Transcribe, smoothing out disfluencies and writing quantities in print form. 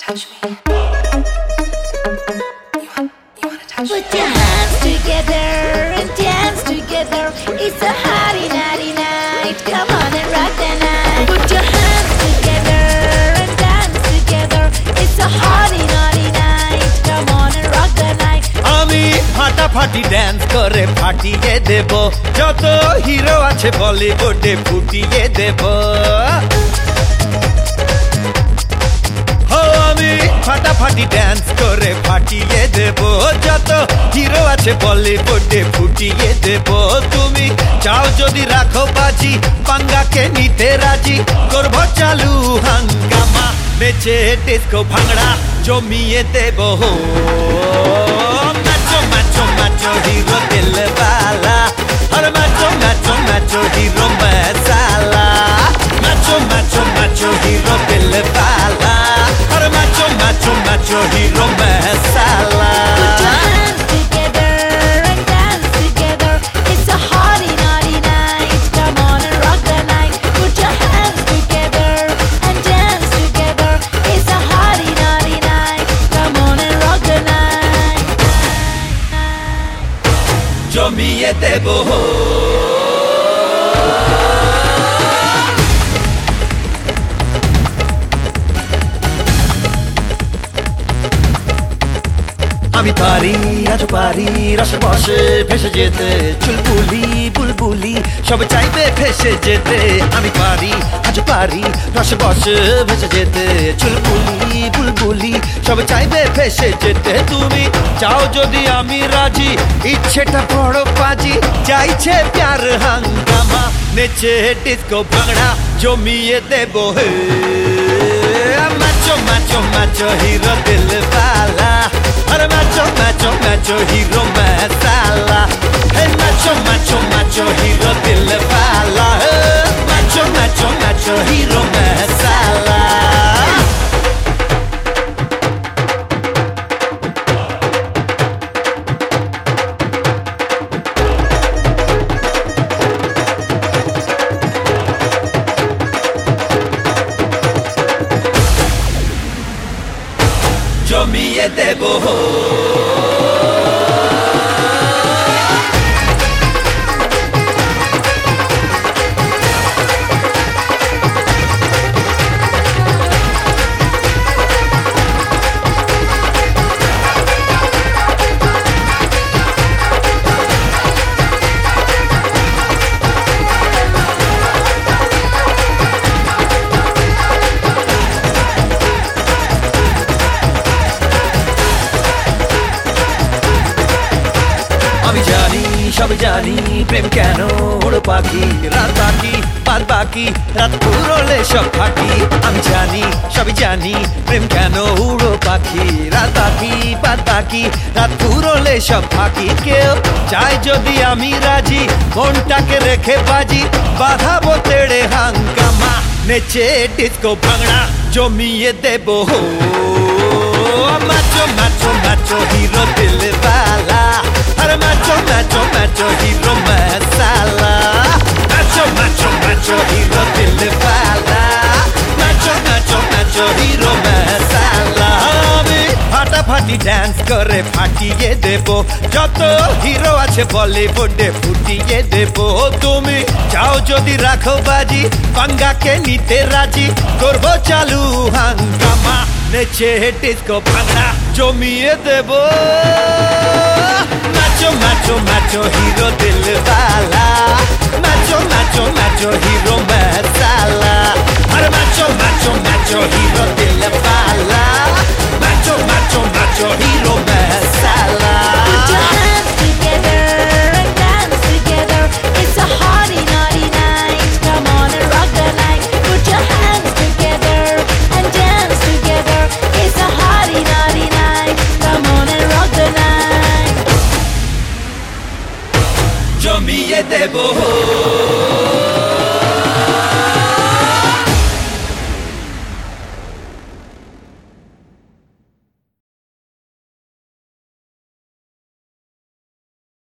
Put your hands together and dance together. It's a hotty naughty night. Come on and rock the night. Put your hands together and dance together. It's a hotty naughty night. Come on and rock the night. আমি ফাটাফাটি dance করে ফাটিয়ে দেব, যত hero আছে বলিউডে ফুটিয়ে দেব। আমি ফাটাফাটি ড্যান্স করে ফাটিয়ে দেব, যত হিরো আছে বলিউডে ফুটিয়ে দেব। তুমি চাও যদি রাখো বাজি, পাঙ্গাকে নিতে রাজি, করব চালু হাঙ্গামা, নেচে ডিস্কো ভাঙড়া জমিয়ে দেব। নাচো নাচো নাচো হিরো দিলওয়ালা, আরে নাচো নাচো নাচো হিরো মসালা, নাচো নাচো নাচো হিরো দিলওয়ালা, আরে নাচো নাচো নাচো hero masala. Put your hands together and dance together. It's a hotty naughty night. Come on and rock the night. Put your hands together and dance together. It's a hotty naughty night. Come on and rock the night. জমিয়ে দেব। আমি পারি আজ পারি রসে বসে ভেসে যেতে, চুলবুলি বুলবুলি সব চাইবে ভেসে যেতে। আমি পারি আজ পারি রসে বসে ভেসে যেতে, চুলবুলি বুলবুলি সব চাইবে ভেসে যেতে। তুমি চাও যদি আমি রাজি, ইচ্ছেটা বড় বাজি, চাইছে প্যার হাঙ্গামা, নেচে ডিস্কো ভাঙড়া জমিয়ে দেব। Hey macho macho macho hero দিলওয়ালা, আরে macho macho macho hero masala, hey macho macho macho hero দিলওয়ালা, hey macho macho macho hero masala. জমিয়ে দেব। আমি জানি সব জানি প্রেম কেন ওড়ো পাখি, রাত বাকি বাদ বাকি রাত পুরোলে সব ফাঁকি। আমি জানি সবই জানি প্রেম কেন উড়ো পাখি, রাত বাকি বাদ বাকি রাত পুরোলে সব ফাঁকি। কেউ চাই যদি আমি রাজি, মনটাকে রেখে বাজি, বাঁধাবো তেড়ে হাঙ্গামা, নেচে ডিস্কো ভাঙড়া জমিয়ে দেব। মাচো মাচো মাচো হিরো দিলওয়ালা, আরে macho macho macho hero masala, macho macho macho hero দিলওয়ালা, macho macho macho hero masala. আমি ফাটাফাটি ড্যান্স করে ফাটিয়ে দেব, যত হিরো আছে বলিউডে ফুটিয়ে দেব। তুমি চাও যদি রাখো বাজি, পাঙ্গাকে নিতে রাজি, করব চালু হাঙ্গামা, নেচে ডিস্কো ভাঙড়া জমিয়ে দেব। নাচো নাচো নাচো হিরো দিলওয়ালা, নাচো নাচো নাচো হিরো মসালা, আরে নাচো নাচো নাচো হিরো দিলওয়ালা, নাচো নাচো নাচো hero masala. Put your hands together and dance together. It's a hotty naughty night. Come on and rock the night. Put your hands together and dance together. It's a hotty naughty night. Come on and rock the night. জমিয়ে দেব।